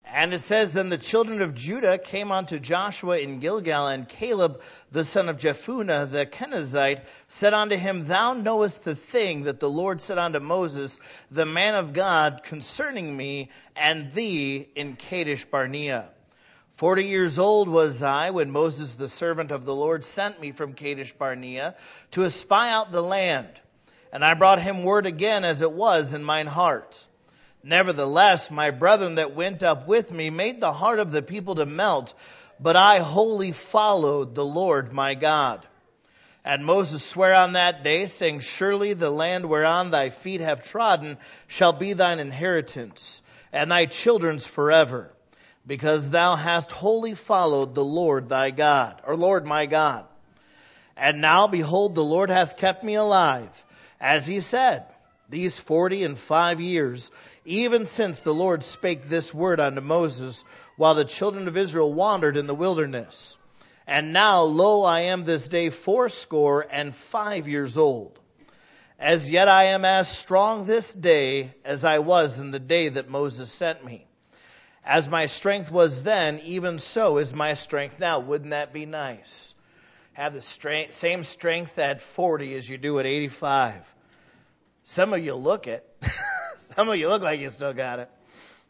And it says, then the children of Judah came unto Joshua in Gilgal, and Caleb, the son of Jephunneh, the Kenizzite, said unto him, Thou knowest the thing that the Lord said unto Moses, the man of God, concerning me and thee in Kadesh Barnea. 40 years old was I when Moses, the servant of the Lord, sent me from Kadesh Barnea to espy out the land. And I brought him word again as it was in mine heart. Nevertheless, my brethren that went up with me made the heart of the people to melt, but I wholly followed the Lord my God. And Moses sware on that day, saying, Surely the land whereon thy feet have trodden shall be thine inheritance, and thy children's forever, because thou hast wholly followed the Lord thy God, or Lord my God. And now, behold, the Lord hath kept me alive, as he said, these 45 years, even since the Lord spake this word unto Moses, while the children of Israel wandered in the wilderness. And now, lo, I am this day 85 years old. As yet I am as strong this day as I was in the day that Moses sent me. As my strength was then, even so is my strength now. Wouldn't that be nice? Have the same strength at 40 as you do at 85. Some of you look it. Some of you look like you still got it.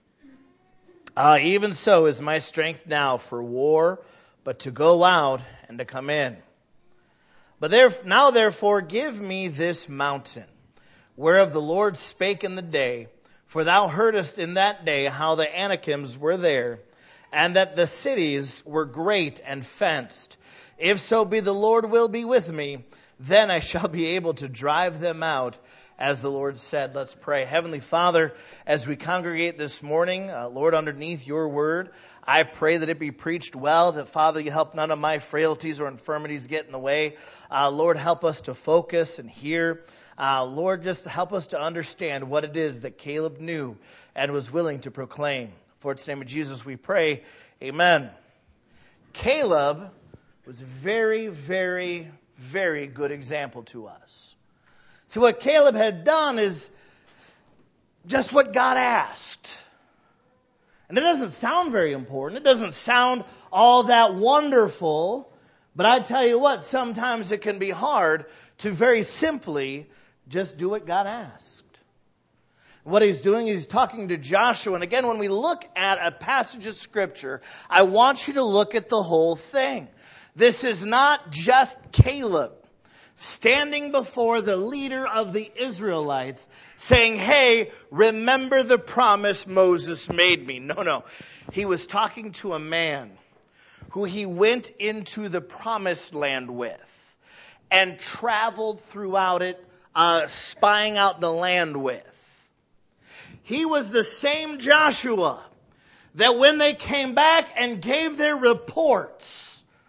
Even so is my strength now for war, but to go out and to come in. But now therefore give me this mountain, whereof the Lord spake in the day, for thou heardest in that day how the Anakims were there, and that the cities were great and fenced. If so be the Lord will be with me, then I shall be able to drive them out, as the Lord said. Let's pray. Heavenly Father, as we congregate this morning, Lord, underneath your word, I pray that it be preached well, that, Father, you help none of my frailties or infirmities get in the way. Lord, help us to focus and hear. Lord, just help us to understand what it is that Caleb knew and was willing to proclaim. For its name of Jesus we pray. Amen. Caleb was a very, very, very good example to us. See, what Caleb had done is just what God asked. And it doesn't sound very important. It doesn't sound all that wonderful. But I tell you what, sometimes it can be hard to very simply just do what God asked. What he's doing is he's talking to Joshua. And again, when we look at a passage of Scripture, I want you to look at the whole thing. This is not just Caleb standing before the leader of the Israelites saying, hey, remember the promise Moses made me. No. He was talking to a man who he went into the promised land with and traveled throughout it, spying out the land with. He was the same Joshua that when they came back and gave their reports,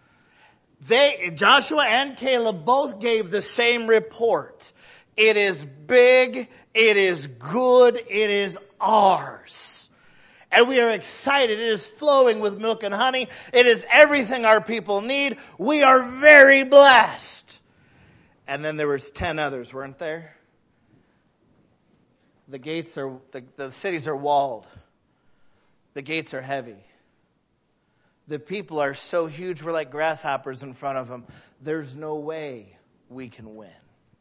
Joshua and Caleb both gave the same report. It is big, it is good, it is ours. And we are excited. It is flowing with milk and honey. It is everything our people need. We are very blessed. And then there was 10 others, weren't there? The cities are walled. The gates are heavy. The people are so huge, we're like grasshoppers in front of them. There's no way we can win.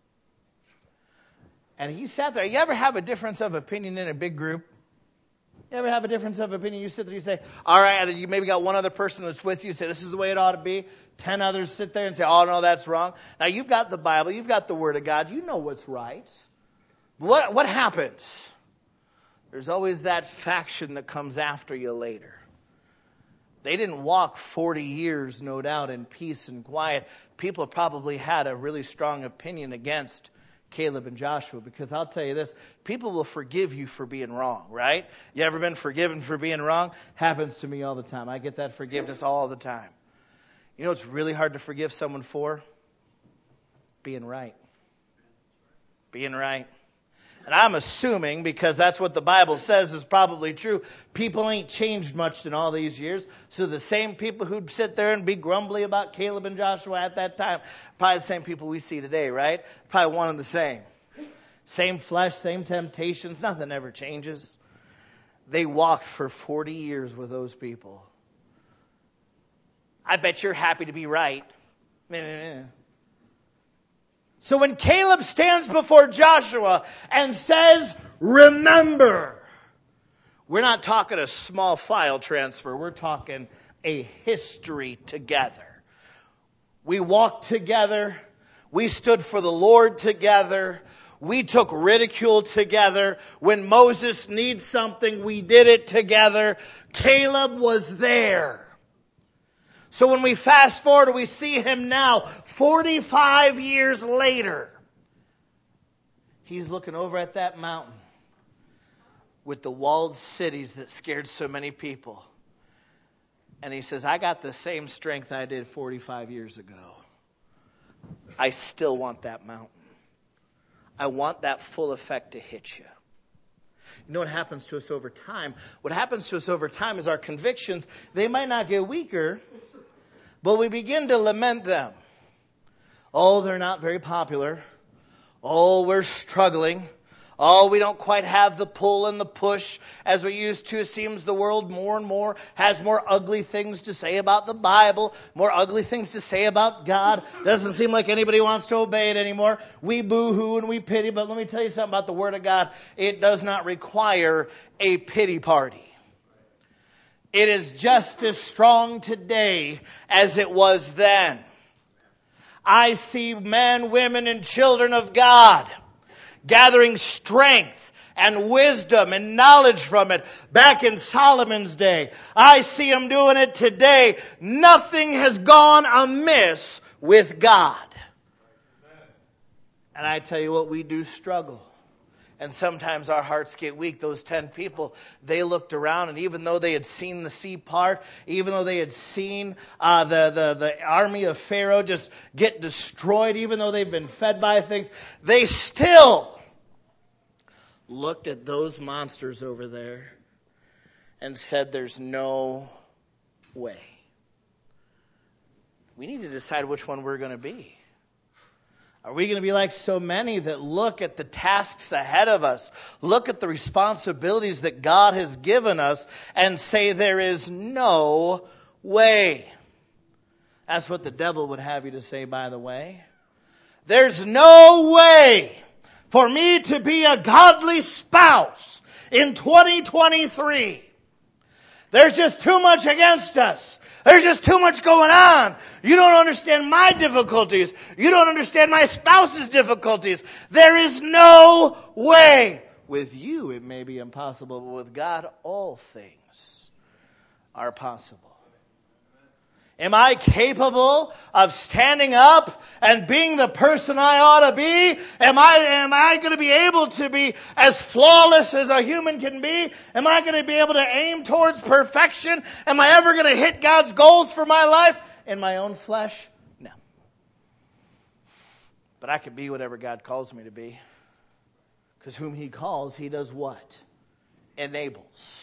And he sat there. You ever have a difference of opinion in a big group? You ever have a difference of opinion? You sit there, you say, all right, and then you maybe got one other person that's with you, say, this is the way it ought to be. 10 others sit there and say, oh, no, that's wrong. Now, you've got the Bible. You've got the Word of God. You know what's right. What happens? There's always that faction that comes after you later. They didn't walk 40 years, no doubt, in peace and quiet. People probably had a really strong opinion against Caleb and Joshua, because I'll tell you this, people will forgive you for being wrong, right? You ever been forgiven for being wrong? Happens to me all the time. I get that forgiveness all the time. You know what's really hard to forgive someone for? Being right. Being right. And I'm assuming, because that's what the Bible says is probably true, people ain't changed much in all these years. So the same people who'd sit there and be grumbly about Caleb and Joshua at that time, probably the same people we see today, right? Probably one and the same. Same flesh, same temptations, nothing ever changes. They walked for 40 years with those people. I bet you're happy to be right. So when Caleb stands before Joshua and says, remember, we're not talking a small file transfer. We're talking a history together. We walked together. We stood for the Lord together. We took ridicule together. When Moses needs something, we did it together. Caleb was there. So when we fast forward, we see him now, 45 years later. He's looking over at that mountain with the walled cities that scared so many people. And he says, I got the same strength I did 45 years ago. I still want that mountain. I want that full effect to hit you. You know what happens to us over time? What happens to us over time is our convictions, they might not get weaker, but we begin to lament them. Oh, they're not very popular. Oh, we're struggling. Oh, we don't quite have the pull and the push as we used to. It seems the world more and more has more ugly things to say about the Bible, more ugly things to say about God. Doesn't seem like anybody wants to obey it anymore. We boo-hoo and we pity, but let me tell you something about the Word of God. It does not require a pity party. It is just as strong today as it was then. I see men, women, and children of God gathering strength and wisdom and knowledge from it back in Solomon's day. I see them doing it today. Nothing has gone amiss with God. And I tell you what, we do struggle. And sometimes our hearts get weak. Those 10 people, they looked around, and even though they had seen the sea part, even though they had seen the army of Pharaoh just get destroyed, even though they've been fed by things, they still looked at those monsters over there and said, there's no way. We need to decide which one we're going to be. Are we going to be like so many that look at the tasks ahead of us, look at the responsibilities that God has given us, and say there is no way? That's what the devil would have you to say, by the way. There's no way for me to be a godly spouse in 2023. There's just too much against us. There's just too much going on. You don't understand my difficulties. You don't understand my spouse's difficulties. There is no way. With you, it may be impossible, but with God, all things are possible. Am I capable of standing up and being the person I ought to be? Am I going to be able to be as flawless as a human can be? Am I going to be able to aim towards perfection? Am I ever going to hit God's goals for my life in my own flesh? No. But I can be whatever God calls me to be. Because whom He calls, He does what? Enables.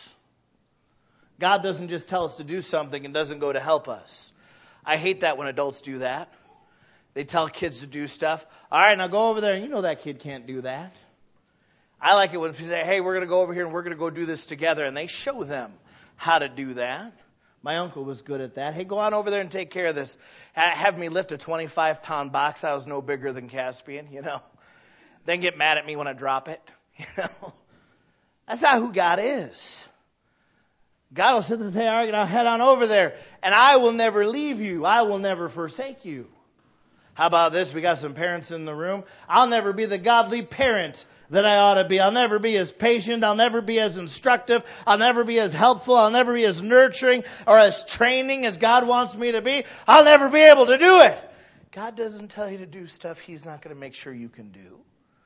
God doesn't just tell us to do something and doesn't go to help us. I hate that when adults do that. They tell kids to do stuff. All right, now go over there. You know that kid can't do that. I like it when people say, hey, we're going to go over here and we're going to go do this together. And they show them how to do that. My uncle was good at that. Hey, go on over there and take care of this. Have me lift a 25-pound box. I was no bigger than Caspian, you know. Then get mad at me when I drop it, you know. That's not who God is. God will sit there and say, all right, now head on over there. And I will never leave you. I will never forsake you. How about this? We got some parents in the room. I'll never be the godly parent that I ought to be. I'll never be as patient. I'll never be as instructive. I'll never be as helpful. I'll never be as nurturing or as training as God wants me to be. I'll never be able to do it. God doesn't tell you to do stuff He's not going to make sure you can do.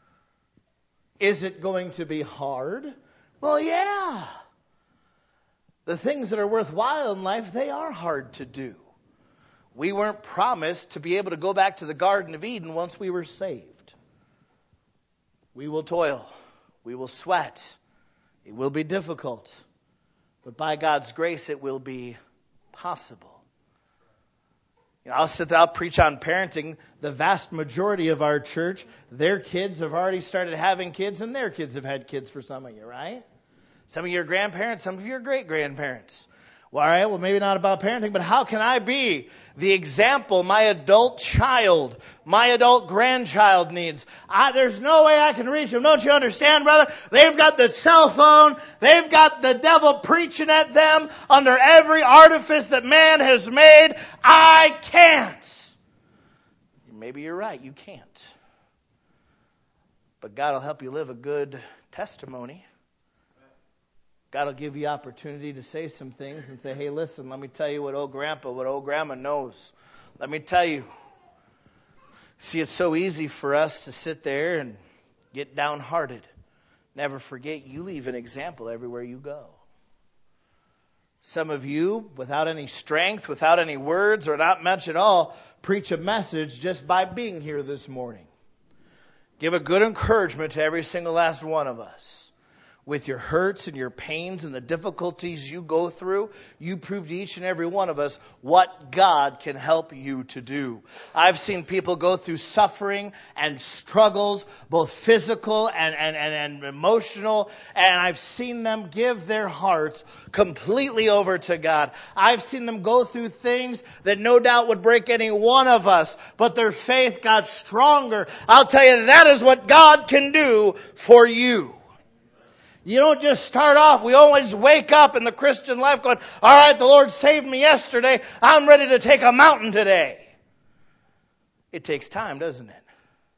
Is it going to be hard? Well, yeah. The things that are worthwhile in life, they are hard to do. We weren't promised to be able to go back to the Garden of Eden once we were saved. We will toil. We will sweat. It will be difficult. But by God's grace, it will be possible. You know, I'll preach on parenting. The vast majority of our church, their kids have already started having kids, and their kids have had kids for some of you, right? Some of you are grandparents, some of you are great-grandparents. Well, all right, well, maybe not about parenting, but how can I be the example my adult child, my adult grandchild needs? There's no way I can reach them. Don't you understand, brother? They've got the cell phone. They've got the devil preaching at them under every artifice that man has made. I can't. Maybe you're right. You can't. But God will help you live a good testimony. God will give you opportunity to say some things and say, hey, listen, let me tell you what old grandpa, what old grandma knows. Let me tell you. See, it's so easy for us to sit there and get downhearted. Never forget, you leave an example everywhere you go. Some of you, without any strength, without any words, or not much at all, preach a message just by being here this morning. Give a good encouragement to every single last one of us. With your hurts and your pains and the difficulties you go through, you prove to each and every one of us what God can help you to do. I've seen people go through suffering and struggles, both physical and emotional, and I've seen them give their hearts completely over to God. I've seen them go through things that no doubt would break any one of us, but their faith got stronger. I'll tell you, that is what God can do for you. You don't just start off. We always wake up in the Christian life going, all right, the Lord saved me yesterday. I'm ready to take a mountain today. It takes time, doesn't it?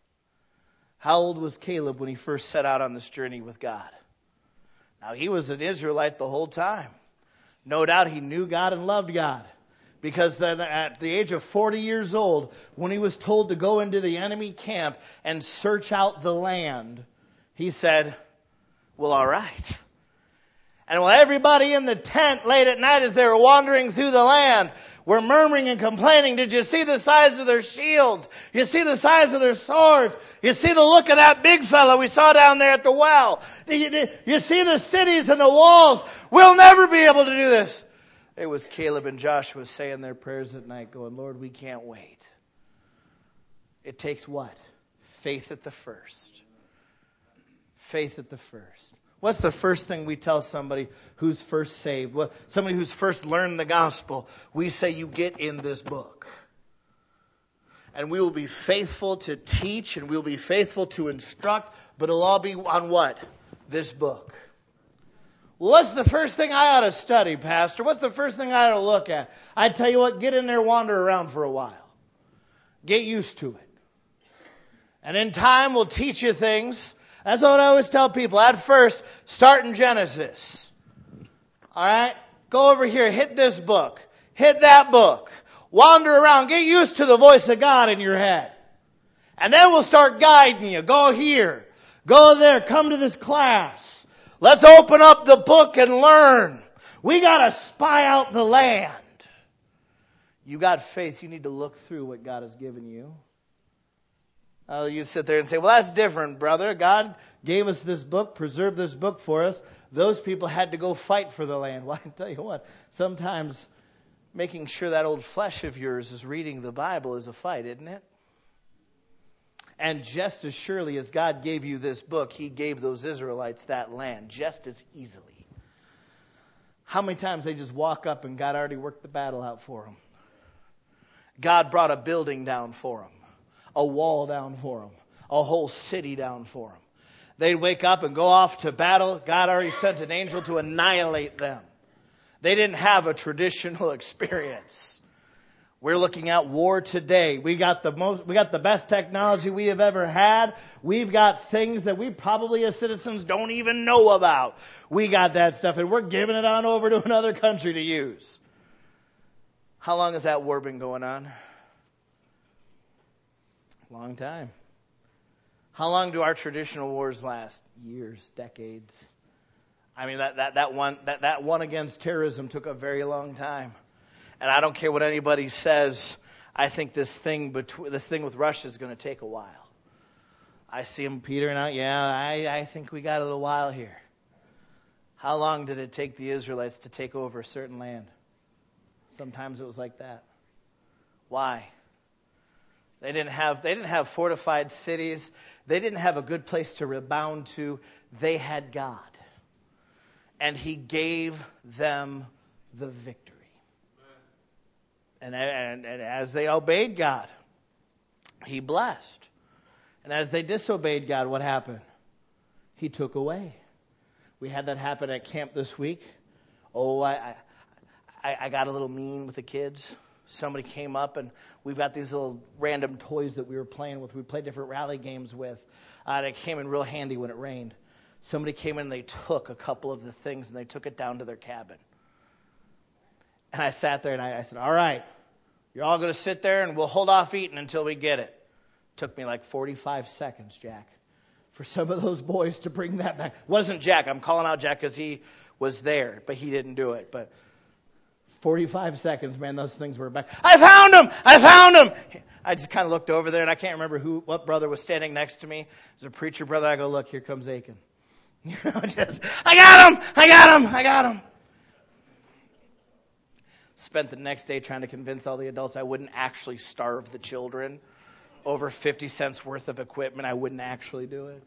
How old was Caleb when he first set out on this journey with God? Now, he was an Israelite the whole time. No doubt he knew God and loved God. Because then at the age of 40 years old, when he was told to go into the enemy camp and search out the land, he said, well, all right. And while everybody in the tent late at night as they were wandering through the land were murmuring and complaining, did you see the size of their shields? You see the size of their swords? You see the look of that big fella we saw down there at the well? You see the cities and the walls? We'll never be able to do this. It was Caleb and Joshua saying their prayers at night going, Lord, we can't wait. It takes what? Faith at the first. Faith at the first. What's the first thing we tell somebody who's first saved? Somebody who's first learned the gospel. We say, you get in this book. And we will be faithful to teach and we'll be faithful to instruct, but it'll all be on what? This book. Well, what's the first thing I ought to study, Pastor? What's the first thing I ought to look at? I tell you what, get in there, wander around for a while. Get used to it. And in time, we'll teach you things. That's what I always tell people. At first, start in Genesis. All right? Go over here. Hit this book. Hit that book. Wander around. Get used to the voice of God in your head. And then we'll start guiding you. Go here. Go there. Come to this class. Let's open up the book and learn. We got to spy out the land. You got faith. You need to look through what God has given you. You sit there and say, well, that's different, brother. God gave us this book, preserved this book for us. Those people had to go fight for the land. Well, I tell you what, sometimes making sure that old flesh of yours is reading the Bible is a fight, isn't it? And just as surely as God gave you this book, He gave those Israelites that land just as easily. How many times they just walk up and God already worked the battle out for them? God brought a building down for them. A wall down for them. A whole city down for them. They'd wake up and go off to battle. God already sent an angel to annihilate them. They didn't have a traditional experience. We're looking at war today. We got the best technology we have ever had. We've got things that we probably as citizens don't even know about. We got that stuff and we're giving it on over to another country to use. How long has that war been going on? Long time. How long do our traditional wars last? Years, decades. I mean, that one against terrorism took a very long time. And I don't care what anybody says. I think this thing with Russia is going to take a while. I see them petering out. Yeah, I think we got a little while here. How long did it take the Israelites to take over a certain land? Sometimes it was like that. Why? They didn't have fortified cities. They didn't have a good place to rebound to. They had God. and he gave them the victory. And as they obeyed God, he blessed. And as they disobeyed God, what happened? He took away. We had that happen at camp this week. Oh, I got a little mean with the kids. Somebody came up, and we've got these little random toys that we were playing with. We played different rally games with. They came in real handy when it rained. Somebody came in and they took a couple of the things and they took it down to their cabin. And I sat there and I said, all right, you're all going to sit there and we'll hold off eating until we get it. Took me like 45 seconds, Jack, for some of those boys to bring that back. It wasn't Jack. I'm calling out Jack because he was there, but he didn't do it. But 45 seconds, man, those things were back. I found them! I found them! I just kind of looked over there, and I can't remember what brother was standing next to me. It was a preacher brother. I go, look, here comes Aiken. I got him! I got him! I got him! Spent the next day trying to convince all the adults I wouldn't actually starve the children over 50 cents worth of equipment. I wouldn't actually do it.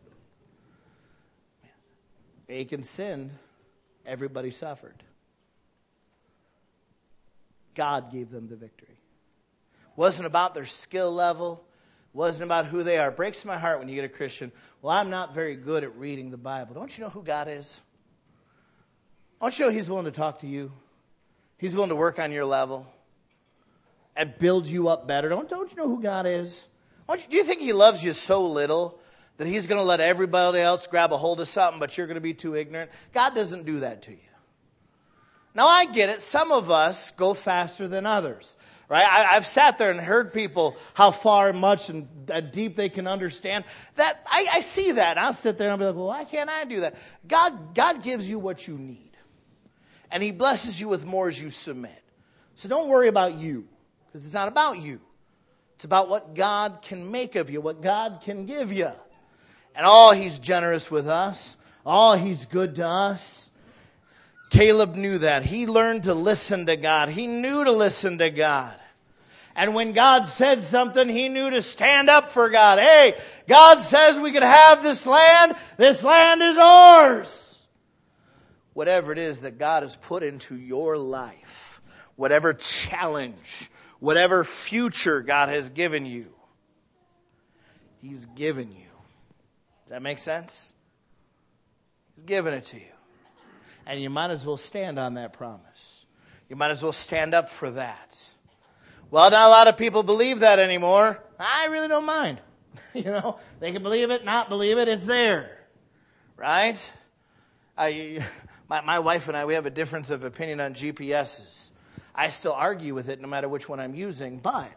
Achan sinned. Everybody suffered. God gave them the victory. Wasn't about their skill level. Wasn't about who they are. It breaks my heart when you get a Christian. Well, I'm not very good at reading the Bible. Don't you know who God is? Don't you know He's willing to talk to you? He's willing to work on your level and build you up better. Don't you know who God is? Do you think He loves you so little that He's going to let everybody else grab a hold of something, but you're going to be too ignorant? God doesn't do that to you. Now, I get it. Some of us go faster than others, right? I've sat there and heard people how far, much, and deep they can understand. That I see that. I'll sit there and I'll be like, well, why can't I do that? God gives you what you need. And He blesses you with more as you submit. So don't worry about you, because it's not about you. It's about what God can make of you, what God can give you. And He's generous with us. He's good to us. Caleb knew that. He learned to listen to God. He knew to listen to God. And when God said something, he knew to stand up for God. Hey, God says we can have this land. This land is ours. Whatever it is that God has put into your life, whatever challenge, whatever future God has given you, He's given you. Does that make sense? He's given it to you. And you might as well stand on that promise. You might as well stand up for that. Well, not a lot of people believe that anymore. I really don't mind. They can believe it, not believe it. It's there. Right? My wife and I, we have a difference of opinion on GPSs. I still argue with it no matter which one I'm using, but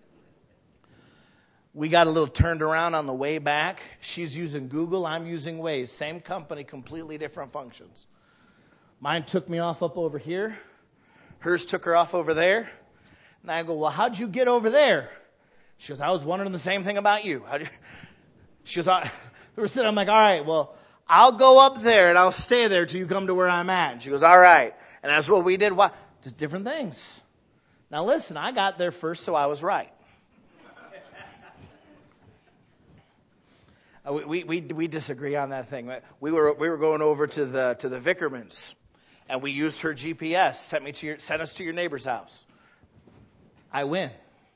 we got a little turned around on the way back. She's using Google, I'm using Waze. Same company, completely different functions. Mine took me off up over here. Hers took her off over there. And I go, well, how'd you get over there? She goes, I was wondering the same thing about you. She goes, we were sitting, I'm like, all right, well, I'll go up there and I'll stay there till you come to where I'm at. And she goes, all right. And that's what we did. Why? Just different things. Now listen, I got there first, so I was right. We disagree on that thing. We were going over to the Vickermans, and we used her GPS. Sent us to your neighbor's house. I win.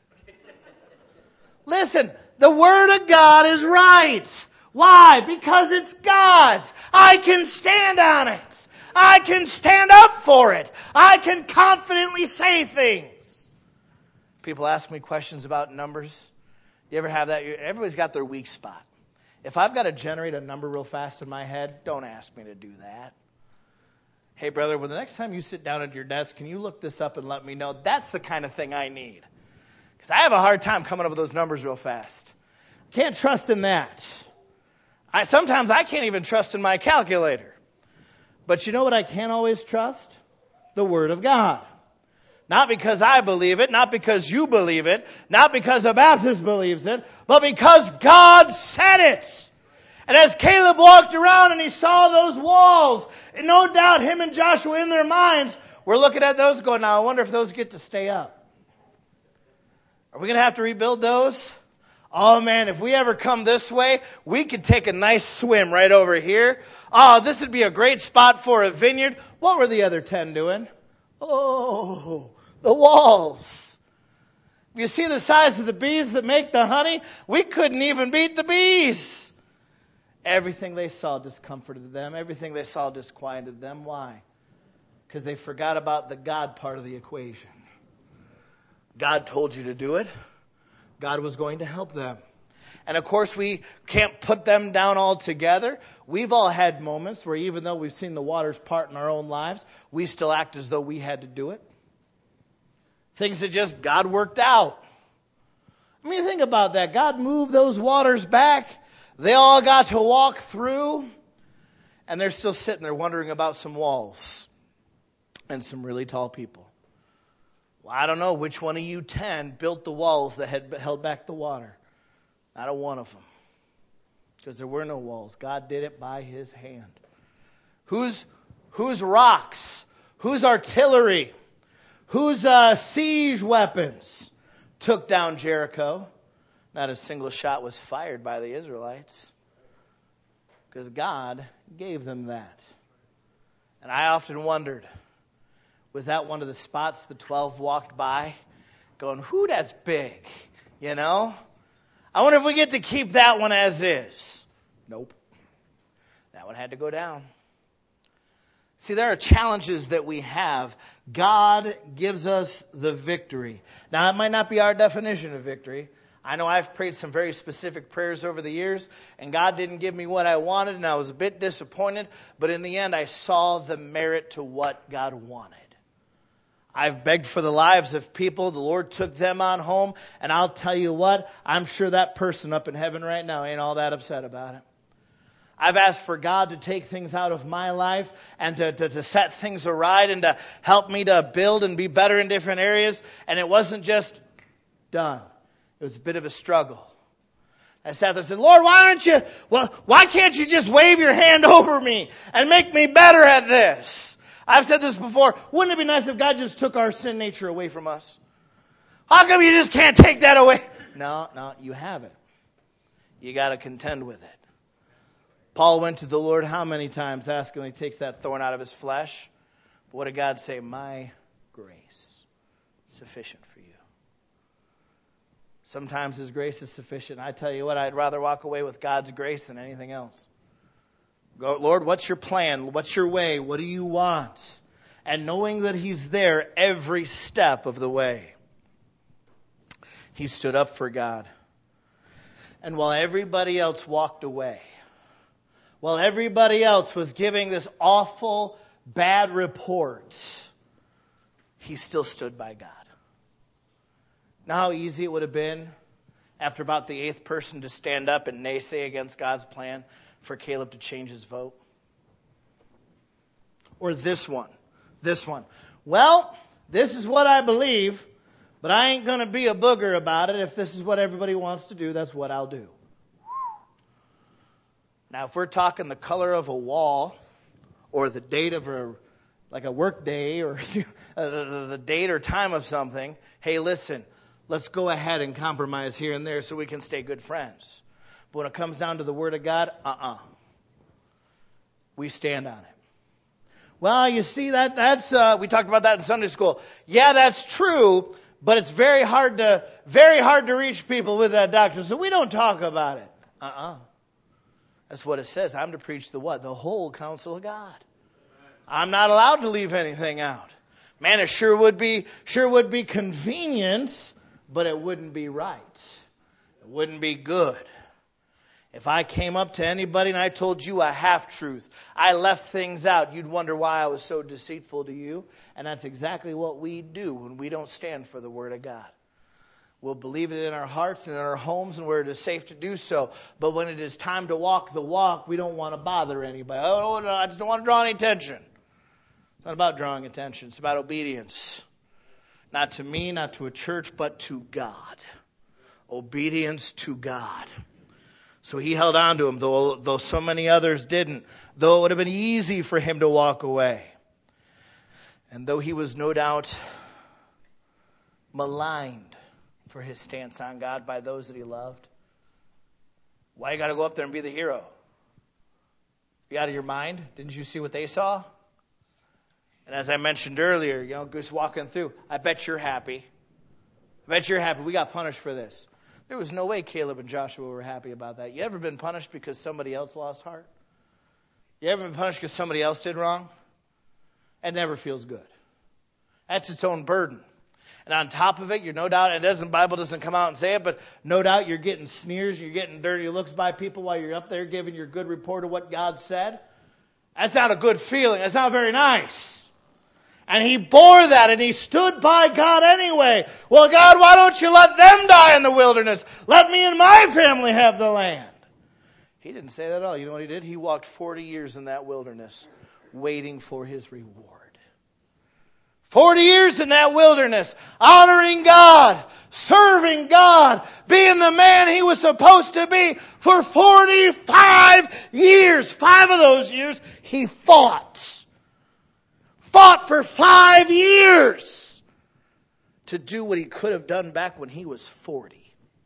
Listen, the Word of God is right. Why? Because it's God's. I can stand on it. I can stand up for it. I can confidently say things. People ask me questions about numbers. You ever have that? Everybody's got their weak spot. If I've got to generate a number real fast in my head, don't ask me to do that. Hey, brother, well, the next time you sit down at your desk, can you look this up and let me know? That's the kind of thing I need. Because I have a hard time coming up with those numbers real fast. Can't trust in that. Sometimes I can't even trust in my calculator. But you know what I can always trust? The Word of God. Not because I believe it, not because you believe it, not because a Baptist believes it, but because God said it. And as Caleb walked around and he saw those walls, and no doubt him and Joshua in their minds were looking at those going, now I wonder if those get to stay up. Are we going to have to rebuild those? Oh man, if we ever come this way, we could take a nice swim right over here. Oh, this would be a great spot for a vineyard. What were the other 10 doing? Oh, the walls. If you see the size of the bees that make the honey, we couldn't even beat the bees. Everything they saw discomforted them. Everything they saw disquieted them. Why? Because they forgot about the God part of the equation. God told you to do it. God was going to help them. And of course, we can't put them down altogether. We've all had moments where even though we've seen the waters part in our own lives, we still act as though we had to do it. Things that just God worked out. I mean, think about that. God moved those waters back. They all got to walk through. And they're still sitting there wondering about some walls and some really tall people. Well, I don't know which one of you 10 built the walls that had held back the water. Not a one of them. Because there were no walls. God did it by His hand. Whose rocks? Whose artillery? Whose siege weapons took down Jericho? Not a single shot was fired by the Israelites. Because God gave them that. And I often wondered, was that one of the spots the 12 walked by going, whoo, that's big, you know? I wonder if we get to keep that one as is. Nope. That one had to go down. See, there are challenges that we have. God gives us the victory. Now, it might not be our definition of victory. I know I've prayed some very specific prayers over the years, and God didn't give me what I wanted, and I was a bit disappointed. But in the end, I saw the merit to what God wanted. I've begged for the lives of people. The Lord took them on home. And I'll tell you what, I'm sure that person up in heaven right now ain't all that upset about it. I've asked for God to take things out of my life and to set things aright and to help me to build and be better in different areas. And it wasn't just done. It was a bit of a struggle. I sat there and said, Lord, why can't you just wave your hand over me and make me better at this? I've said this before. Wouldn't it be nice if God just took our sin nature away from us? How come you just can't take that away? No, you have it. You got to contend with it. Paul went to the Lord how many times asking Him, He takes that thorn out of his flesh. But what did God say? My grace, sufficient for you. Sometimes His grace is sufficient. I tell you what, I'd rather walk away with God's grace than anything else. Go, Lord, what's your plan? What's your way? What do you want? And knowing that He's there every step of the way. He stood up for God. And while everybody else walked away, while everybody else was giving this awful, bad report, He still stood by God. Know how easy it would have been after about the 8th person to stand up and naysay against God's plan for Caleb to change his vote? Or this one. Well, this is what I believe, but I ain't going to be a booger about it. If this is what everybody wants to do, that's what I'll do. Now, if we're talking the color of a wall or the date of a work day or the date or time of something, hey, listen, let's go ahead and compromise here and there so we can stay good friends. But when it comes down to the Word of God, we stand on it. Well, you see, that's we talked about that in Sunday school. Yeah, that's true, but it's very hard to reach people with that doctrine, so we don't talk about it. That's what it says. I'm to preach the what? The whole counsel of God. I'm not allowed to leave anything out. Man, it sure would be convenient, but it wouldn't be right. It wouldn't be good. If I came up to anybody and I told you a half-truth, I left things out, you'd wonder why I was so deceitful to you. And that's exactly what we do when we don't stand for the Word of God. We'll believe it in our hearts and in our homes and where it is safe to do so. But when it is time to walk the walk, we don't want to bother anybody. Oh, no, I just don't want to draw any attention. It's not about drawing attention. It's about obedience. Not to me, not to a church, but to God. Obedience to God. So he held on to him, though so many others didn't. Though it would have been easy for him to walk away. And though he was no doubt maligned for his stance on God by those that he loved, Why you got to go up there and be the hero? You out of your mind? Didn't you see what they saw? And as I mentioned earlier, just walking through, I bet you're happy. I bet you're happy. We got punished for this. There was no way Caleb and Joshua were happy about that. You ever been punished because somebody else lost heart? You ever been punished because somebody else did wrong? It never feels good. That's its own burden. And on top of it, you're no doubt, and the Bible doesn't come out and say it, but no doubt you're getting sneers, you're getting dirty looks by people while you're up there giving your good report of what God said. That's not a good feeling. That's not very nice. And he bore that, and he stood by God anyway. Well, God, why don't you let them die in the wilderness? Let me and my family have the land. He didn't say that at all. You know what he did? He walked 40 years in that wilderness, waiting for his reward. 40 years in that wilderness, honoring God, serving God, being the man he was supposed to be for 45 years. 5 of those years, he fought. Fought for 5 years to do what he could have done back when he was 40.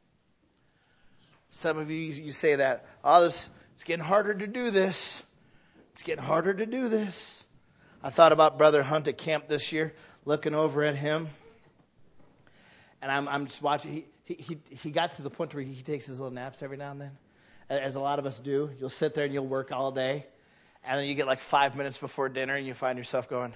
Some of you say that, it's getting harder to do this. It's getting harder to do this. I thought about Brother Hunt at camp this year, looking over at him. And I'm just watching. He got to the point where he takes his little naps every now and then, as a lot of us do. You'll sit there and you'll work all day. And then you get like 5 minutes before dinner and you find yourself going.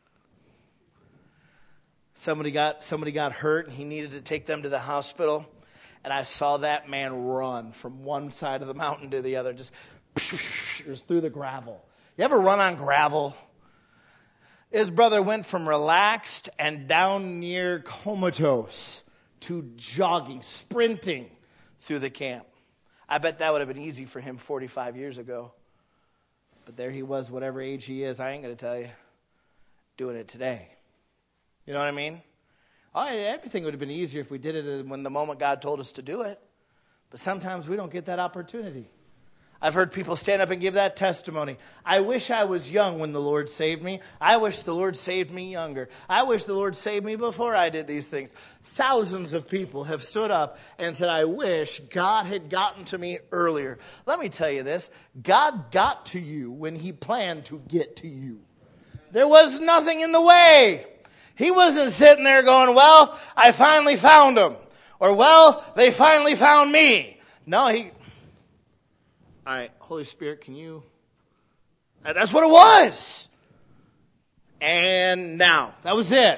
Somebody got hurt and he needed to take them to the hospital. And I saw that man run from one side of the mountain to the other, just through the gravel. You ever run on gravel? His brother went from relaxed and down near comatose to jogging, sprinting through the camp. I bet that would have been easy for him 45 years ago. But there he was, whatever age he is, I ain't going to tell you, doing it today. You know what I mean? Everything would have been easier if we did it when the moment God told us to do it. But sometimes we don't get that opportunity. I've heard people stand up and give that testimony. I wish I was young when the Lord saved me. I wish the Lord saved me younger. I wish the Lord saved me before I did these things. Thousands of people have stood up and said, I wish God had gotten to me earlier. Let me tell you this. God got to you when He planned to get to you. There was nothing in the way. He wasn't sitting there going, well, I finally found them. Or, well, they finally found me. No, all right, Holy Spirit, can you? That's what it was. And now, that was it.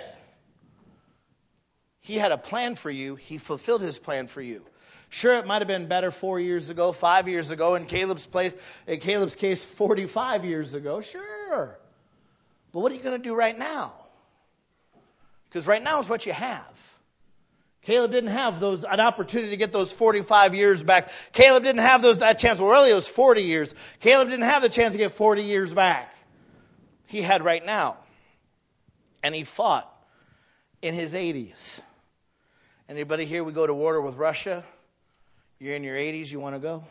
He had a plan for you. He fulfilled His plan for you. Sure, it might have been better 4 years ago, 5 years ago, in Caleb's case, 45 years ago. Sure. But what are you going to do right now? Because right now is what you have. Caleb didn't have an opportunity to get those 45 years back. Caleb didn't have that chance. Well, really, it was 40 years. Caleb didn't have the chance to get 40 years back. He had right now. And he fought in his 80s. Anybody here, we go to war with Russia? You're in your 80s, you want to go?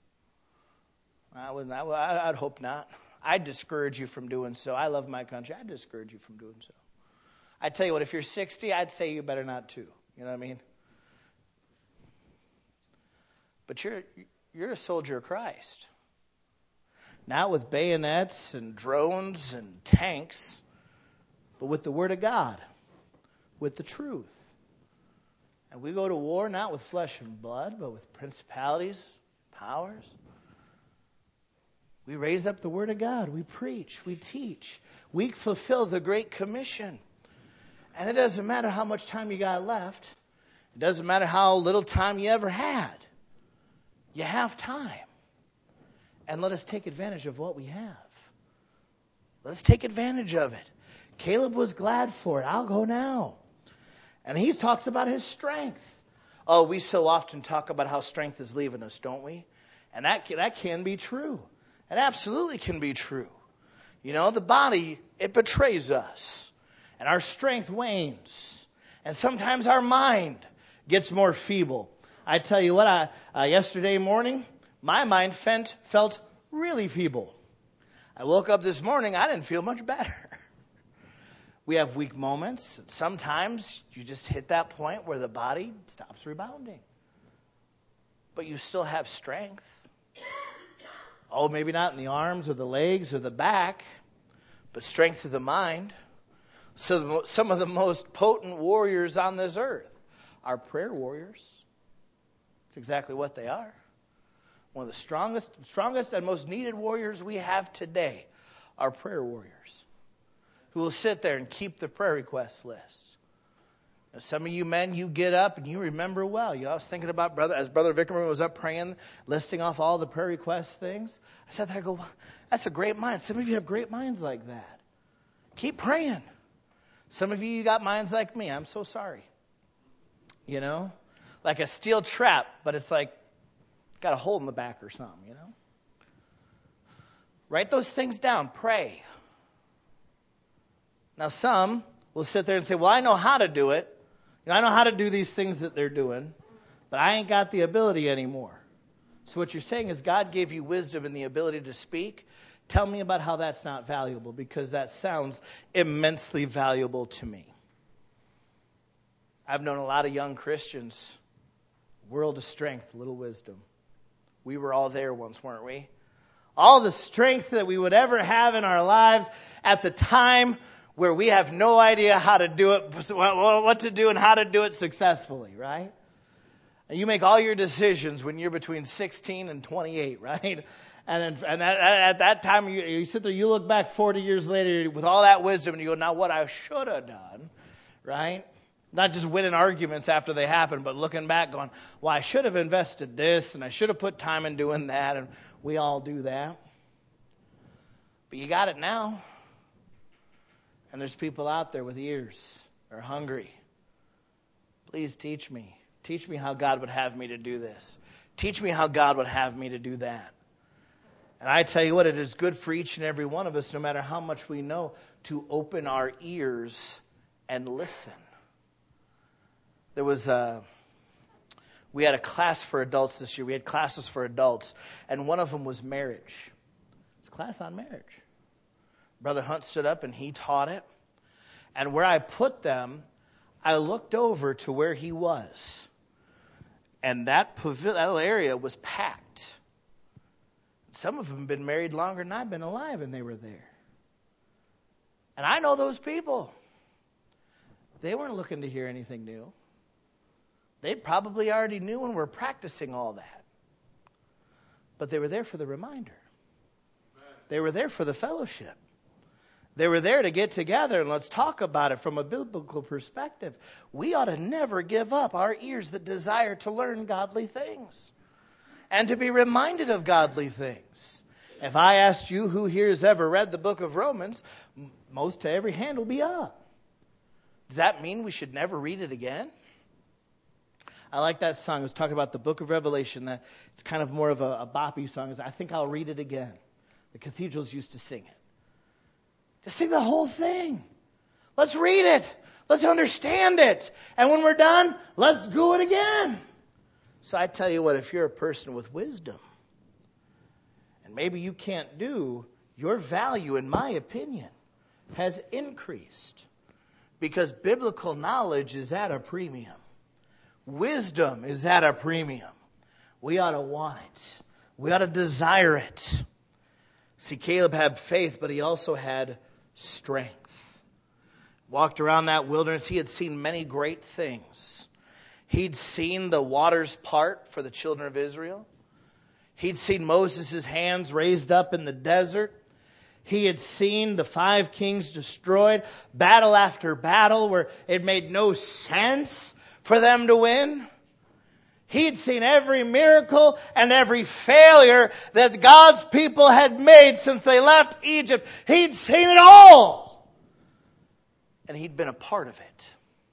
I'd hope not. I'd discourage you from doing so. I love my country. I'd discourage you from doing so. I tell you what, if you're 60, I'd say you better not too. You know what I mean? But you're a soldier of Christ. Not with bayonets and drones and tanks, but with the Word of God, with the truth. And we go to war not with flesh and blood, but with principalities, powers. We raise up the Word of God. We preach. We teach. We fulfill the Great Commission. And it doesn't matter how much time you got left. It doesn't matter how little time you ever had. You have time. And let us take advantage of what we have. Let's take advantage of it. Caleb was glad for it. I'll go now. And he talks about his strength. Oh, we so often talk about how strength is leaving us, don't we? And that can be true. It absolutely can be true. You know, the body, it betrays us. And our strength wanes. And sometimes our mind gets more feeble. I tell you what, yesterday morning, my mind felt really feeble. I woke up this morning, I didn't feel much better. We have weak moments. Sometimes you just hit that point where the body stops rebounding. but you still have strength. Oh, maybe not in the arms or the legs or the back, but strength of the mind. So some of the most potent warriors on this earth are prayer warriors. That's exactly what they are. One of the strongest and most needed warriors we have today are prayer warriors who will sit there and keep the prayer request list. Now, some of you men, you get up and you remember well. I was thinking about as Brother Vickerman was up praying, listing off all the prayer request things. I sat there and go, that's a great mind. Some of you have great minds like that. Keep praying. Some of you got minds like me. I'm so sorry. Like a steel trap, but it's like got a hole in the back or something, Write those things down. Pray. Now some will sit there and say, well, I know how to do it. I know how to do these things that they're doing, but I ain't got the ability anymore. So what you're saying is God gave you wisdom and the ability to speak. Tell me about how that's not valuable, because that sounds immensely valuable to me. I've known a lot of young Christians, world of strength, little wisdom. We were all there once, weren't we? All the strength that we would ever have in our lives at the time where we have no idea how to do it, what to do and how to do it successfully, right? And you make all your decisions when you're between 16 and 28, right? And at that time, you sit there, you look back 40 years later with all that wisdom, and you go, now what I should have done, right? Not just winning arguments after they happen, but looking back going, well, I should have invested this, and I should have put time in doing that, and we all do that. But you got it now. And there's people out there with ears. They're hungry. Please teach me. Teach me how God would have me to do this. Teach me how God would have me to do that. And I tell you what, it is good for each and every one of us, no matter how much we know, to open our ears and listen. We had a class for adults this year. We had classes for adults, and one of them was marriage. It's a class on marriage. Brother Hunt stood up and he taught it. And where I put them, I looked over to where he was. And that area was packed. Some of them have been married longer than I've been alive, and they were there. And I know those people. They weren't looking to hear anything new. They probably already knew and were practicing all that. But they were there for the reminder. They were there for the fellowship. They were there to get together and let's talk about it from a biblical perspective. We ought to never give up our ears that desire to learn godly things and to be reminded of godly things. If I asked you who here has ever read the book of Romans, most to every hand will be up. Does that mean we should never read it again? I like that song. It was talking about the book of Revelation. That it's kind of more of a boppy song. I think I'll read it again. The cathedrals used to sing it. Just sing the whole thing. Let's read it. Let's understand it. And when we're done, let's do it again. So I tell you what, if you're a person with wisdom, and maybe you can't do, your value, in my opinion, has increased. Because biblical knowledge is at a premium. Wisdom is at a premium. We ought to want it. We ought to desire it. See, Caleb had faith, but he also had strength. Walked around that wilderness. He had seen many great things. He'd seen the waters part for the children of Israel. He'd seen Moses' hands raised up in the desert. He had seen the 5 kings destroyed, battle after battle where it made no sense for them to win. He'd seen every miracle and every failure that God's people had made since they left Egypt. He'd seen it all. And he'd been a part of it.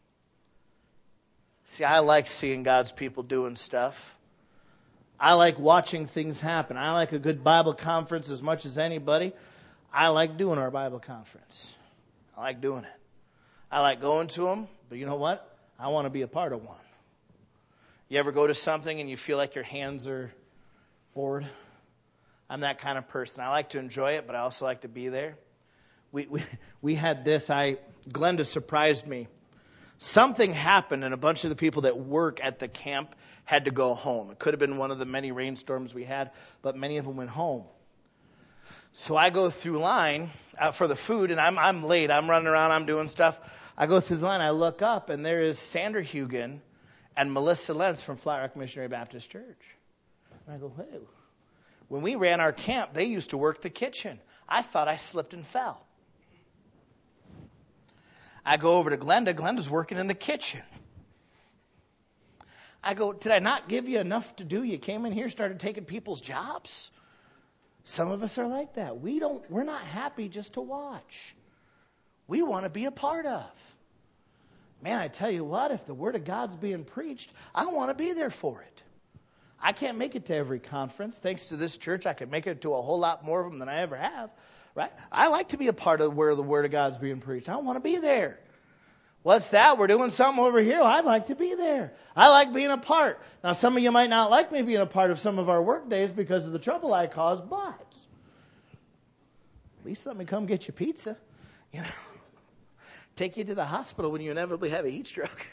See, I like seeing God's people doing stuff. I like watching things happen. I like a good Bible conference as much as anybody. I like doing our Bible conference. I like doing it. I like going to them, but you know what? I want to be a part of one. You ever go to something and you feel like your hands are bored? I'm that kind of person. I like to enjoy it, but I also like to be there. We had this. Glenda surprised me. Something happened, and a bunch of the people that work at the camp had to go home. It could have been one of the many rainstorms we had, but many of them went home. So I go through line for the food, and I'm late. I'm running around. I'm doing stuff. I go through the line. I look up, and there is Sandra Hugan and Melissa Lentz from Flat Rock Missionary Baptist Church. And I go, hey. When we ran our camp, they used to work the kitchen. I thought I slipped and fell. I go over to Glenda. Glenda's working in the kitchen. I go, did I not give you enough to do? You came in here, started taking people's jobs? Some of us are like that. We're not happy just to watch. We want to be a part of. Man, I tell you what, if the Word of God's being preached, I want to be there for it. I can't make it to every conference. Thanks to this church, I can make it to a whole lot more of them than I ever have. Right? I like to be a part of where the Word of God's being preached. I want to be there. What's that? We're doing something over here. I'd like to be there. I like being a part. Now, some of you might not like me being a part of some of our work days because of the trouble I cause, but at least let me come get you pizza. You know, take you to the hospital when you inevitably have a heat stroke.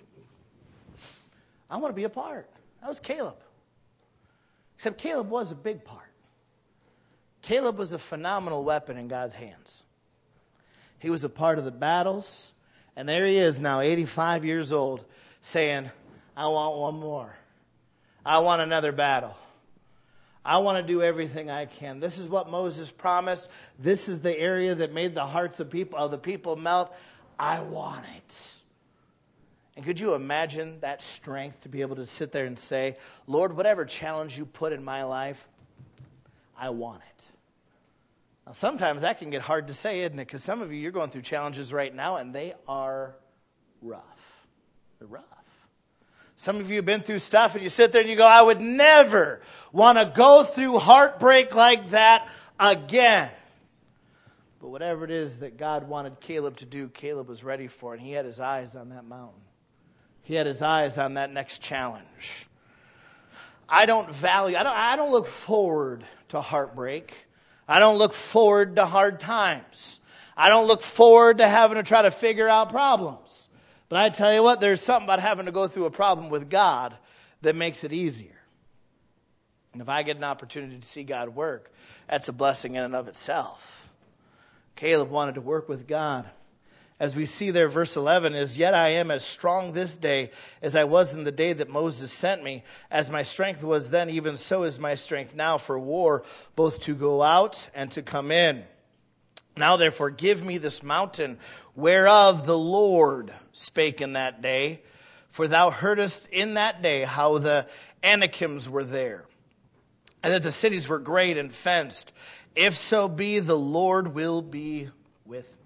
I want to be a part. That was Caleb. Except Caleb was a big part. Caleb was a phenomenal weapon in God's hands. He was a part of the battles, and there he is now, 85 years old, saying, I want one more. I want another battle. I want to do everything I can. This is what Moses promised. This is the area that made the hearts of the people melt. I want it. And could you imagine that strength to be able to sit there and say, Lord, whatever challenge you put in my life, I want it. Now, sometimes that can get hard to say, isn't it? Because some of you, you're going through challenges right now, and they are rough. They're rough. Some of you have been through stuff, and you sit there and you go, I would never want to go through heartbreak like that again. But whatever it is that God wanted Caleb to do, Caleb was ready for it. And he had his eyes on that mountain. He had his eyes on that next challenge. I don't look forward to heartbreak. I don't look forward to hard times. I don't look forward to having to try to figure out problems. But I tell you what, there's something about having to go through a problem with God that makes it easier. And if I get an opportunity to see God work, that's a blessing in and of itself. Caleb wanted to work with God. As we see there, verse 11 is, Yet I am as strong this day as I was in the day that Moses sent me. As my strength was then, even so is my strength now for war, both to go out and to come in. Now therefore give me this mountain, whereof the Lord spake in that day. For thou heardest in that day how the Anakims were there, and that the cities were great and fenced. If so be, the Lord will be with me.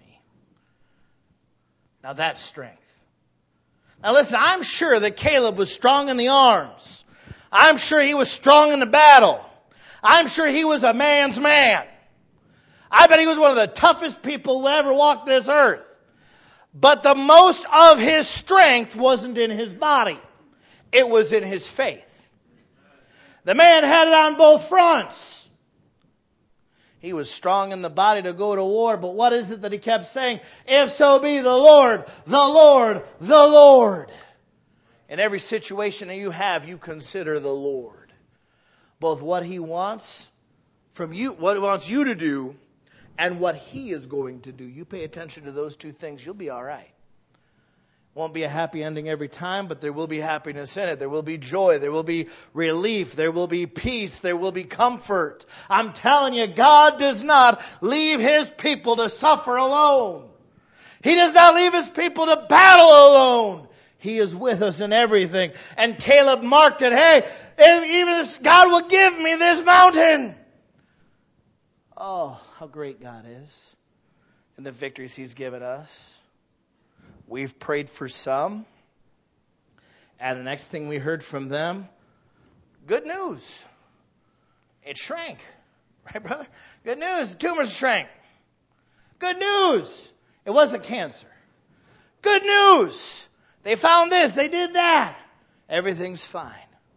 Now that's strength. Now listen, I'm sure that Caleb was strong in the arms. I'm sure he was strong in the battle. I'm sure he was a man's man. I bet he was one of the toughest people who ever walked this earth. But the most of his strength wasn't in his body. It was in his faith. The man had it on both fronts. He was strong in the body to go to war, but what is it that he kept saying? If so be the Lord, the Lord, the Lord. In every situation that you have, you consider the Lord. Both what He wants from you, what He wants you to do, and what He is going to do. You pay attention to those two things, you'll be all right. Won't be a happy ending every time, but there will be happiness in it. There will be joy. There will be relief. There will be peace. There will be comfort. I'm telling you, God does not leave His people to suffer alone. He does not leave His people to battle alone. He is with us in everything. And Caleb marked it. Hey, even if God will give me this mountain. Oh, how great God is and the victories He's given us. We've prayed for some, and the next thing we heard from them, good news. It shrank. Right, brother? Good news. The tumors shrank. Good news. It wasn't cancer. Good news. They found this. They did that. Everything's fine.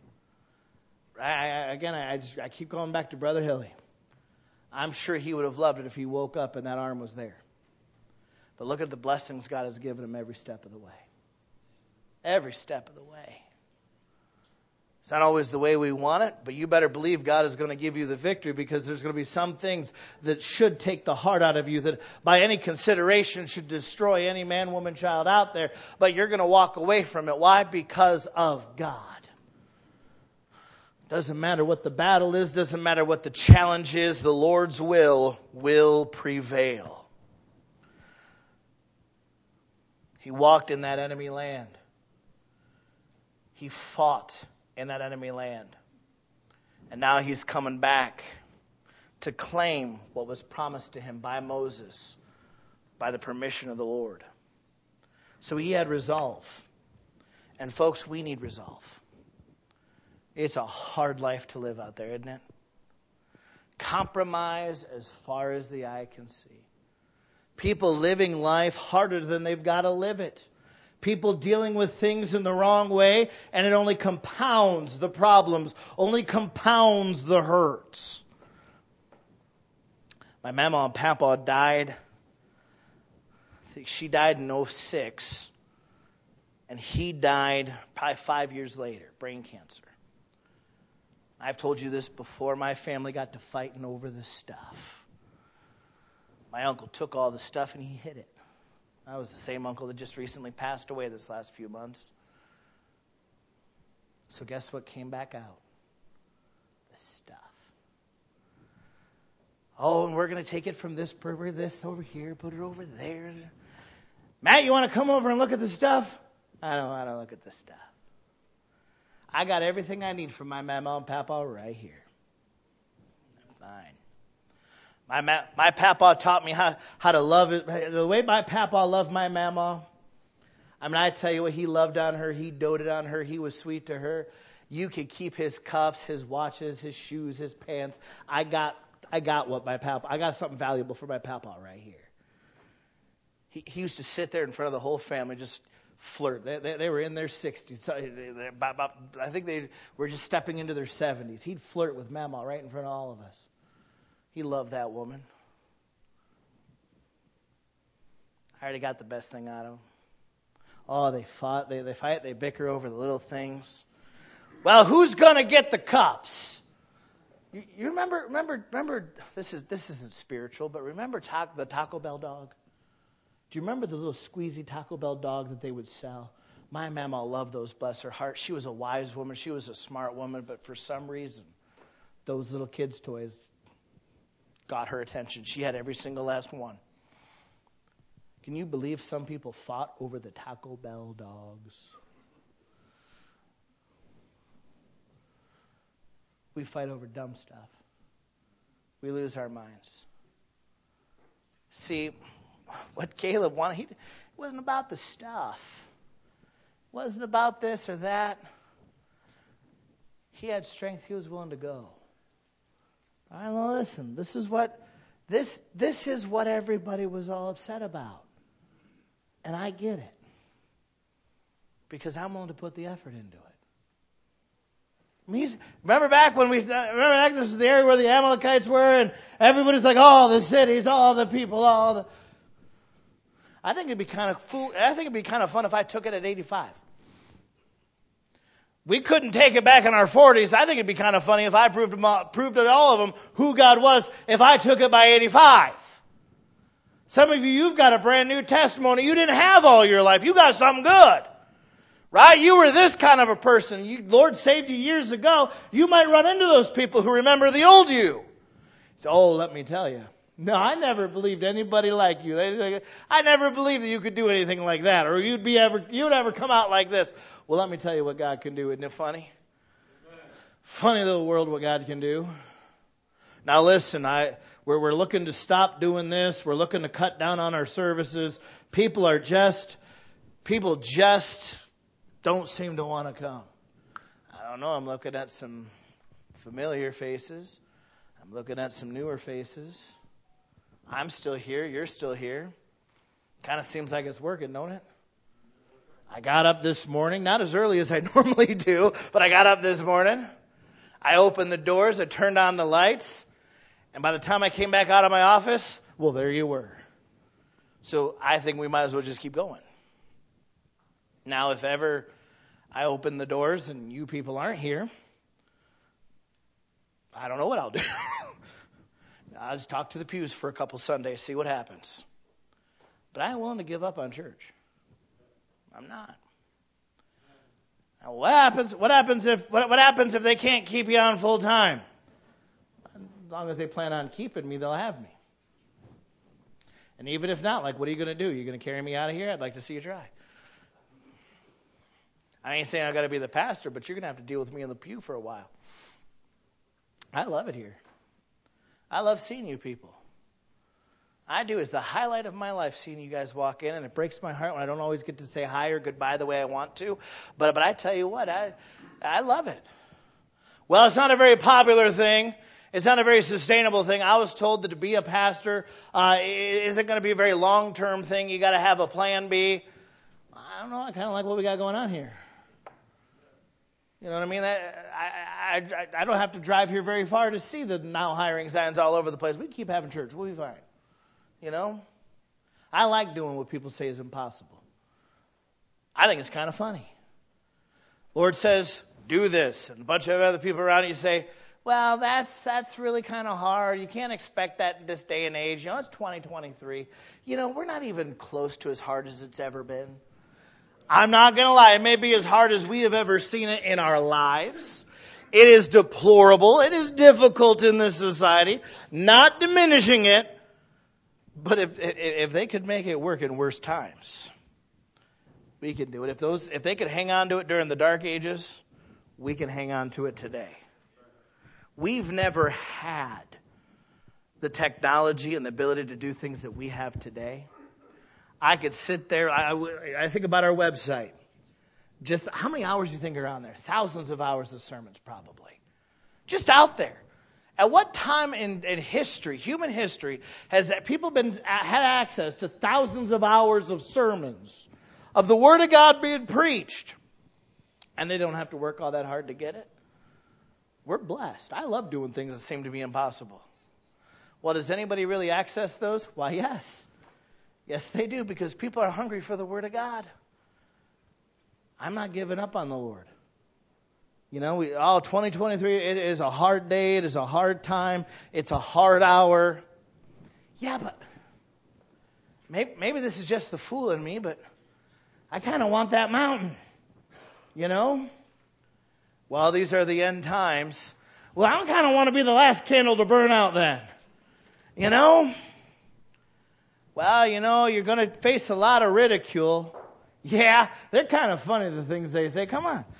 I keep going back to Brother Hilly. I'm sure he would have loved it if he woke up and that arm was there. But look at the blessings God has given him every step of the way. Every step of the way. It's not always the way we want it, but you better believe God is going to give you the victory, because there's going to be some things that should take the heart out of you, that by any consideration should destroy any man, woman, child out there, but you're going to walk away from it. Why? Because of God. Doesn't matter what the battle is, doesn't matter what the challenge is, the Lord's will prevail. He walked in that enemy land. He fought in that enemy land. And now he's coming back to claim what was promised to him by Moses, by the permission of the Lord. So he had resolve. And folks, we need resolve. It's a hard life to live out there, isn't it? Compromise as far as the eye can see. People living life harder than they've got to live it. People dealing with things in the wrong way, and it only compounds the problems, only compounds the hurts. My mama and papa died. I think she died in 2006, and he died probably 5 years later, brain cancer. I've told you this before. My family got to fighting over the stuff. My uncle took all the stuff and he hid it. That was the same uncle that just recently passed away this last few months. So guess what came back out? The stuff. Oh, and we're going to take it from this over here, put it over there. Matt, you want to come over and look at the stuff? I don't want to look at the stuff. I got everything I need from my mama and papa right here. Fine. My papa taught me how to love it. The way my papa loved my mama, I mean, I tell you what, he loved on her. He doted on her. He was sweet to her. You could keep his cuffs, his watches, his shoes, his pants. I got what my papa, I got something valuable for my papa right here. He used to sit there in front of the whole family, just flirt. They were in their 60s. I think they were just stepping into their 70s. He'd flirt with Mama right in front of all of us. He loved that woman. I already got the best thing out of them. Oh, they fought. They fight. They bicker over the little things. Well, who's going to get the cups? You remember, this isn't spiritual, but remember the Taco Bell dog? Do you remember the little squeezy Taco Bell dog that they would sell? My mama loved those, bless her heart. She was a wise woman. She was a smart woman. But for some reason, those little kids' toys got her attention. She had every single last one. Can you believe some people fought over the Taco Bell dogs? We fight over dumb stuff. We lose our minds. See, what Caleb wanted, it wasn't about the stuff. It wasn't about this or that. He had strength. He was willing to go. All right, well, listen, this is what everybody was all upset about. And I get it. Because I'm willing to put the effort into it. I mean, remember back this is the area where the Amalekites were, and everybody's like, oh, the cities, all the people, all the... I think it'd be kind of fun if I took it at 85. We couldn't take it back in our 40s. I think it'd be kind of funny if I proved to all of them who God was if I took it by 85. Some of you've got a brand new testimony you didn't have all your life. You got something good. Right? You were this kind of a person. Lord saved you years ago. You might run into those people who remember the old you. So, oh, let me tell you. No, I never believed anybody like you. I never believed that you could do anything like that, or you'd ever come out like this. Well, let me tell you what God can do. Isn't it funny? Funny little world what God can do. Now listen, we're looking to stop doing this. We're looking to cut down on our services. People just don't seem to want to come. I don't know. I'm looking at some familiar faces. I'm looking at some newer faces. I'm still here. You're still here. Kind of seems like it's working, don't it? I got up this morning, not as early as I normally do, but I got up this morning. I opened the doors. I turned on the lights. And by the time I came back out of my office, well, there you were. So I think we might as well just keep going. Now, if ever I open the doors and you people aren't here, I don't know what I'll do. I'll just talk to the pews for a couple Sundays, see what happens. But I ain't willing to give up on church. I'm not. Now, what happens if they can't keep you on full time? As long as they plan on keeping me, they'll have me. And even if not, like, what are you going to do? You're going to carry me out of here? I'd like to see you try. I ain't saying I got to be the pastor, but you're going to have to deal with me in the pew for a while. I love it here. I love seeing you people. I do. It's the highlight of my life seeing you guys walk in, and it breaks my heart when I don't always get to say hi or goodbye the way I want to. But I tell you what, I love it. Well, it's not a very popular thing. It's not a very sustainable thing. I was told that to be a pastor isn't going to be a very long-term thing. You got to have a plan B. I don't know. I kind of like what we got going on here. You know what I mean? I don't have to drive here very far to see the now hiring signs all over the place. We can keep having church. We'll be fine. You know? I like doing what people say is impossible. I think it's kind of funny. Lord says, do this. And a bunch of other people around you say, well, that's really kind of hard. You can't expect that in this day and age. You know, it's 2023. You know, we're not even close to as hard as it's ever been. I'm not going to lie. It may be as hard as we have ever seen it in our lives. It is deplorable. It is difficult in this society. Not diminishing it. But if they could make it work in worse times, we can do it. If they could hang on to it during the dark ages, we can hang on to it today. We've never had the technology and the ability to do things that we have today. I could sit there. I think about our website. Just how many hours do you think are on there? Thousands of hours of sermons, probably. Just out there. At what time in history, human history, has that people had access to thousands of hours of sermons, of the Word of God being preached, and they don't have to work all that hard to get it? We're blessed. I love doing things that seem to be impossible. Well, does anybody really access those? Why, yes. Yes, they do, because people are hungry for the Word of God. I'm not giving up on the Lord. You know, 2023, it is a hard day. It is a hard time. It's a hard hour. Yeah, but maybe this is just the fool in me, but I kind of want that mountain. You know? Well, these are the end times. Well, I kind of want to be the last candle to burn out then. You know? Well, you know, you're going to face a lot of ridicule. Yeah, they're kind of funny, the things they say. Come on.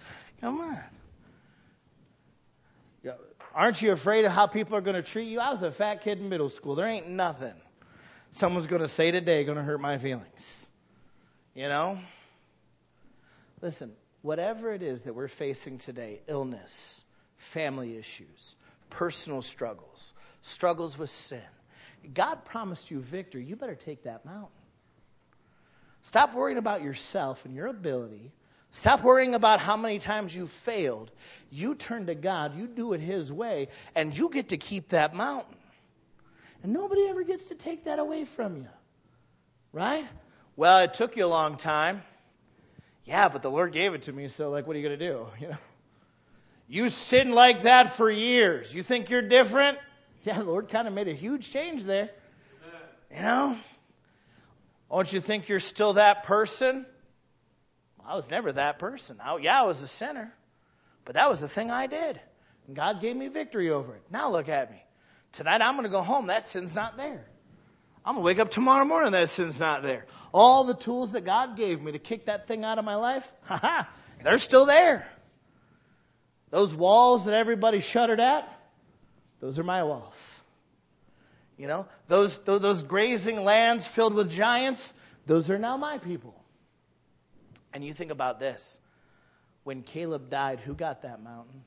Aren't you afraid of how people are going to treat you? I was a fat kid in middle school. There ain't nothing someone's going to say today going to hurt my feelings. You know? Listen, whatever it is that we're facing today, illness, family issues, personal struggles, struggles with sin, God promised you victory. You better take that mountain. Stop worrying about yourself and your ability. Stop worrying about how many times you failed. You turn to God, you do it His way, and you get to keep that mountain. And nobody ever gets to take that away from you. Right? Well, it took you a long time. Yeah, but the Lord gave it to me, so what are you going to do? You know? You sinned like that for years. You think you're different? Yeah, the Lord kind of made a huge change there. You know? Don't you think you're still that person? I was never that person. I was a sinner. But that was the thing I did. And God gave me victory over it. Now look at me. Tonight I'm going to go home. That sin's not there. I'm going to wake up tomorrow morning. That sin's not there. All the tools that God gave me to kick that thing out of my life, they're still there. Those walls that everybody shuddered at, those are my walls. You know, those grazing lands filled with giants, those are now my people. And you think about this. When Caleb died, who got that mountain?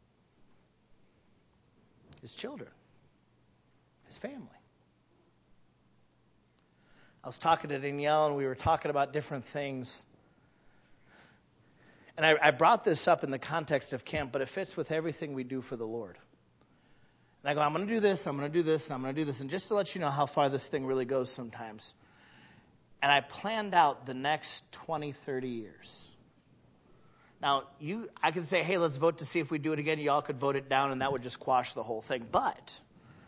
His children. His family. I was talking to Danielle, and we were talking about different things. And I brought this up in the context of camp, but it fits with everything we do for the Lord. And I go, I'm going to do this, I'm going to do this, and I'm going to do this. And just to let you know how far this thing really goes sometimes. And I planned out the next 20, 30 years. Now, I could say, hey, let's vote to see if we do it again. Y'all could vote it down, and that would just quash the whole thing. But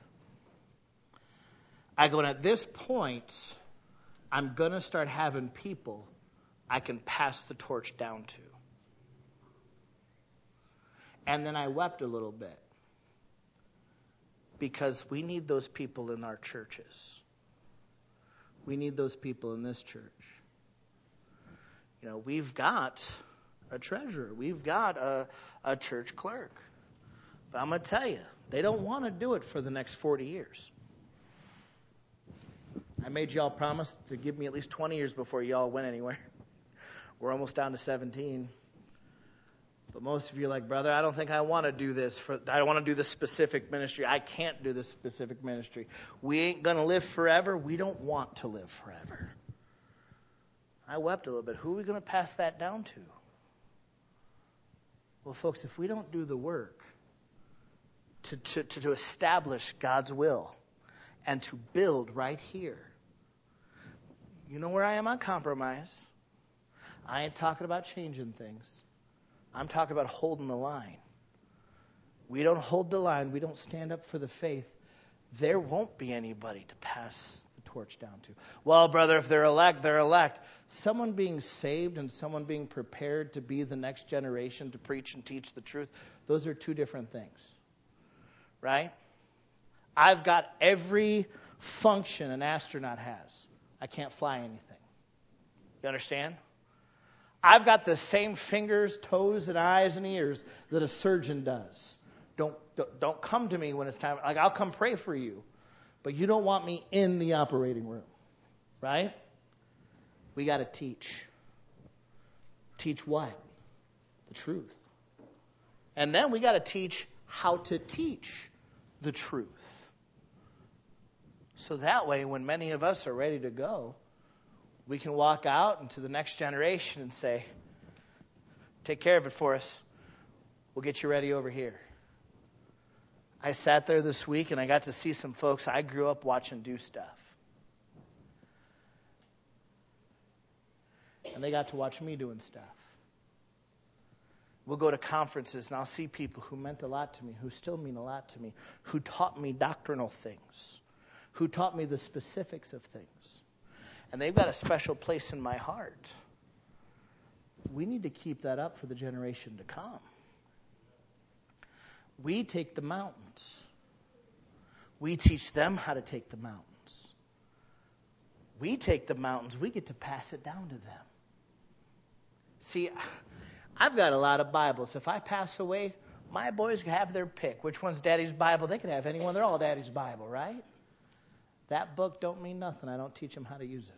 I go, and at this point, I'm going to start having people I can pass the torch down to. And then I wept a little bit. Because we need those people in our churches. We need those people in this church. We've got a treasurer. We've got a church clerk. But I'm going to tell you, they don't want to do it for the next 40 years. I made y'all promise to give me at least 20 years before y'all went anywhere. We're almost down to 17. But most of you are like, brother, I don't think I want to do this. I don't want to do this specific ministry. I can't do this specific ministry. We ain't going to live forever. We don't want to live forever. I wept a little bit. Who are we going to pass that down to? Well, folks, if we don't do the work to establish God's will and to build right here, you know where I am on compromise. I ain't talking about changing things. I'm talking about holding the line. We don't hold the line. We don't stand up for the faith. There won't be anybody to pass the torch down to. Well, brother, if they're elect, they're elect. Someone being saved and someone being prepared to be the next generation to preach and teach the truth, those are two different things. Right? I've got every function an astronaut has. I can't fly anything. You understand? I've got the same fingers, toes, and eyes and ears that a surgeon does. Don't come to me when it's time. Like, I'll come pray for you, but you don't want me in the operating room, right? We got to teach. Teach what? The truth. And then we got to teach how to teach the truth. So that way, when many of us are ready to go, we can walk out into the next generation and say, take care of it for us. We'll get you ready over here. I sat there this week and I got to see some folks I grew up watching do stuff. And they got to watch me doing stuff. We'll go to conferences and I'll see people who meant a lot to me, who still mean a lot to me, who taught me doctrinal things, who taught me the specifics of things. And they've got a special place in my heart. We need to keep that up for the generation to come. We take the mountains. We teach them how to take the mountains. We take the mountains. We get to pass it down to them. See, I've got a lot of Bibles. If I pass away, my boys can have their pick. Which one's Daddy's Bible? They can have any one. They're all Daddy's Bible, right? That book don't mean nothing. I don't teach them how to use it.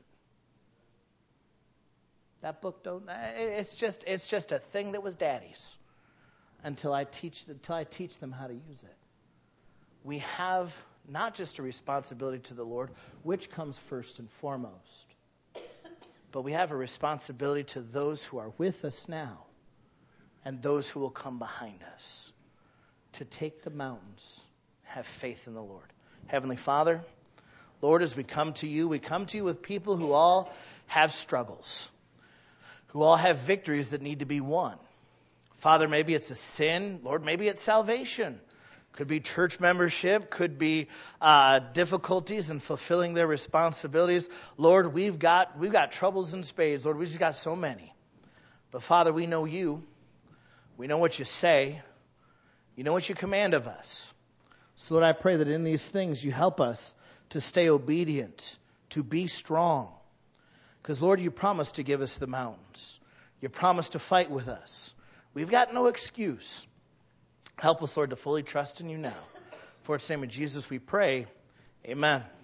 That book don't. It's just a thing that was Daddy's. Until I teach them how to use it. We have not just a responsibility to the Lord, which comes first and foremost, but we have a responsibility to those who are with us now and those who will come behind us to take the mountains, have faith in the Lord. Heavenly Father, Lord, as we come to you with people who all have struggles, who all have victories that need to be won. Father, maybe it's a sin. Lord, maybe it's salvation. Could be church membership. Could be difficulties in fulfilling their responsibilities. Lord, we've got troubles in spades. Lord, we just got so many. But Father, we know you. We know what you say. You know what you command of us. So Lord, I pray that in these things you help us to stay obedient, to be strong. Because Lord, you promised to give us the mountains. You promised to fight with us. We've got no excuse. Help us, Lord, to fully trust in you now. For it's the name of Jesus we pray. Amen.